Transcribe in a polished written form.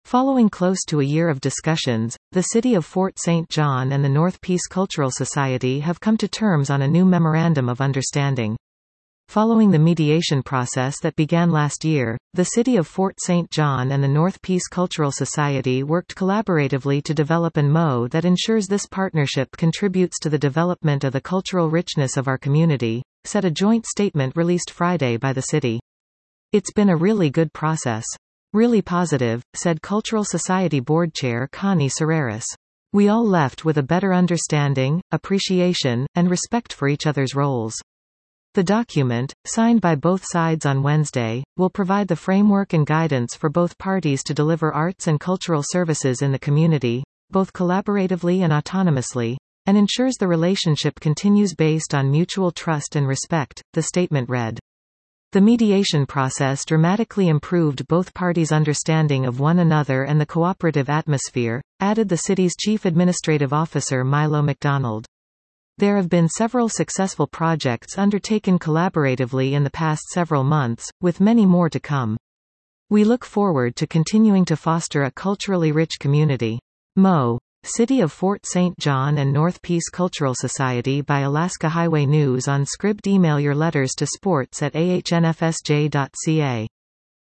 Following close to a year of discussions, the City of Fort St. John and the North Peace Cultural Society have come to terms on a new Memorandum of Understanding. Following the mediation process that began last year, the City of Fort St. John and the North Peace Cultural Society worked collaboratively to develop an MO that ensures this partnership contributes to the development of the cultural richness of our community, said a joint statement released Friday by the city. "It's been a really good process. Really positive," said Cultural Society Board Chair Connie Serreris. "We all left with a better understanding, appreciation, and respect for each other's roles." The document, signed by both sides on Wednesday, will provide the framework and guidance for both parties to deliver arts and cultural services in the community, both collaboratively and autonomously, and ensures the relationship continues based on mutual trust and respect, the statement read. The mediation process dramatically improved both parties' understanding of one another and the cooperative atmosphere, added the city's chief administrative officer Milo McDonald. There have been several successful projects undertaken collaboratively in the past several months, with many more to come. We look forward to continuing to foster a culturally rich community. Mo. City of Fort St. John and North Peace Cultural Society by Alaska Highway News on Scribd. Email your letters to sports@ahnfsj.ca.